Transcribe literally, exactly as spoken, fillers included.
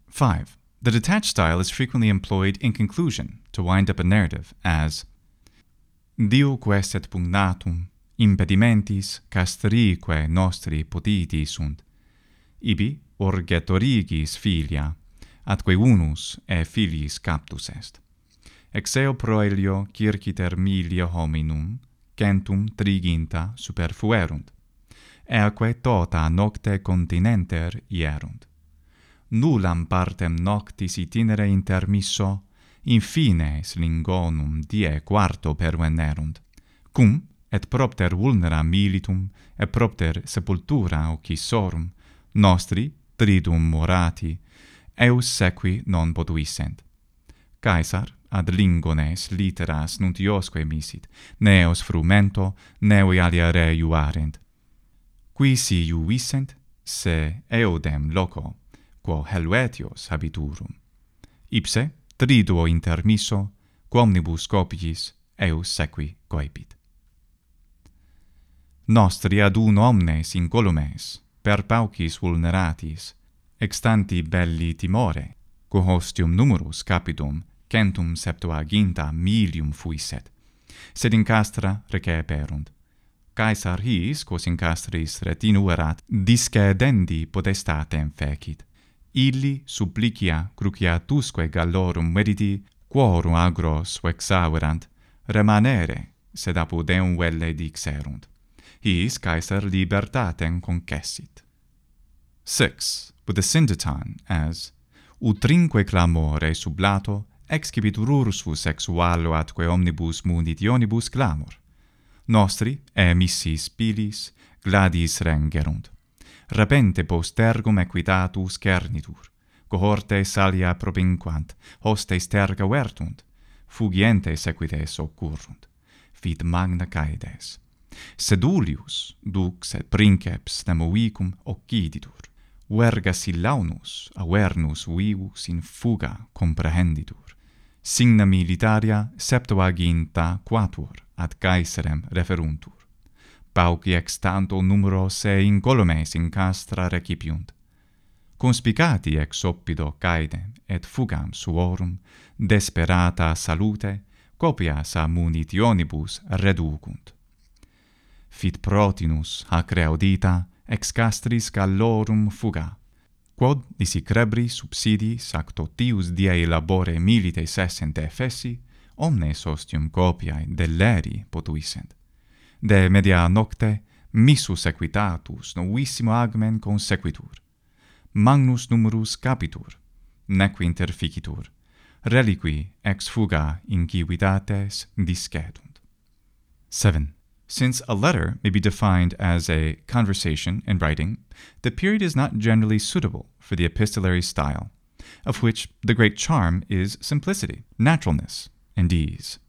five. The detached style is frequently employed in conclusion to wind up a narrative, as Dio quest et pugnatum, impedimentis castrique nostri potiti sunt, ibi urget origis filia, atque unus e filiis captus est. Exeo proelio circiter milia hominum, centum triginta superfuerunt, eaque tota nocte continenter ierunt. Nullam partem noctis itinere intermisso, infines lingonum die quarto pervenerunt, cum et propter vulnera militum et propter sepultura occisorum nostri tridum morati eus sequi non potuissent. Caesar ad lingones litteras nuntiosque misit, neos frumento, nevi alia re iuarent. Qui si iuvissent, se eodem loco, quo Helvetios habiturum. Ipse, triduo intermisso, quomnibus copiis eus sequi coepit. Nostri ad uno omnes incolumes, per paucis vulneratis, extanti belli timore, quo hostium numerus capitum centum septuaginta milium fuisset, sed in castra receperunt. Caesar his, quos in castris retinuerat, discedendi potestatem fecit. Illi supplicia cruciatusque gallorum mediti, quorum agros vexaverant, remanere, sed apud eum velle dixerunt. His Caesar libertatem concessit. six. With the syndeton, as utrinque clamore sublato, excipitur ursus sexualo atque omnibus munitionibus clamor. Nostri, emissis pilis, gladis rengerunt. Repente postergum equitatus cernitur, cohortes alia propinquant, hostes terga vertunt, fugientes equites occurrunt, fit magna caedes. Sedulius, dux et princeps nemovicum occiditur, verga sillaunus avernus vivus in fuga comprehenditur. Signa militaria septuaginta quatuor ad Caesarem referuntur. Pauci ex tanto numero se incolumes in castra recipiunt. Conspicati ex oppido caedem et fugam suorum, desperata salute, copias a munitionibus reducunt. Fit Protinus hac audita ex castris gallorum fuga, quod nisi crebri subsidis ac totius diei labore milites essent effessi, omnes ostium copiae deleri potuissent. De media nocte missus equitatus novissimo agmen consequitur. Magnus numerus capitur, neque interficitur, reliqui ex fuga inquivitates discedunt. seven. Since a letter may be defined as a conversation in writing, the period is not generally suitable for the epistolary style, of which the great charm is simplicity, naturalness, and ease.